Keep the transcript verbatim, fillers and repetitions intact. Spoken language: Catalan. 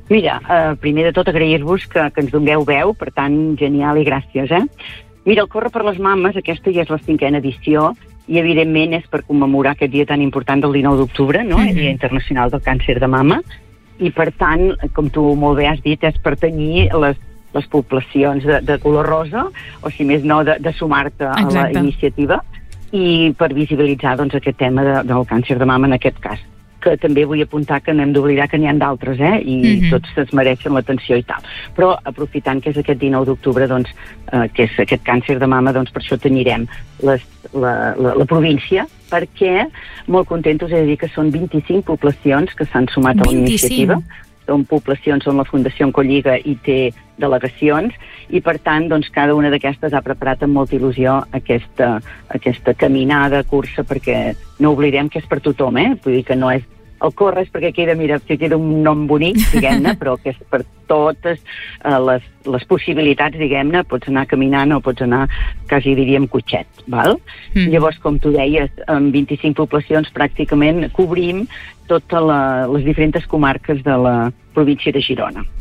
Mira, eh, primer de tot agrair-vos que, que ens dongueu veu, per tant, genial i gràcies, eh? Mira, el Corre per les Mames, aquesta ja és la cinquena edició, i evidentment és per commemorar aquest dia tan important del dinou d'octubre, no? Mm-hmm. El Dia Internacional del Càncer de Mama, i per tant, com tu molt bé has dit, és per tenyir les, les poblacions de, de color rosa, o si més no, de, de sumar-te a la iniciativa, i per visibilitzar doncs, aquest tema de, del càncer de mama en aquest cas. Que també vull apuntar que no hem d'oblidar que n'hi ha d'altres, eh? I mm-hmm. tots es mereixen l'atenció i tal. Però aprofitant que és aquest dinou d'octubre, doncs, eh, que és aquest càncer de mama, doncs per això tenyirem les, la, la, la província, perquè molt content us he de dir que són vint-i-cinc poblacions que s'han sumat a la iniciativa. Són poblacions on la Fundació Encolliga hi té delegacions i, per tant, doncs, cada una d'aquestes ha preparat amb molta il·lusió aquesta, aquesta caminada, cursa, perquè no oblidem que és per tothom, eh? Vull dir que no és el Corre és perquè queda, mira, que queda un nom bonic, diguem-ne, però que és per totes eh, les, les possibilitats, diguem-ne, pots anar caminant o pots anar, quasi diríem, cotxet, val? Mm. Llavors, com tu deies, amb vint-i-cinc poblacions pràcticament cobrim totes les diferents comarques de la província de Girona.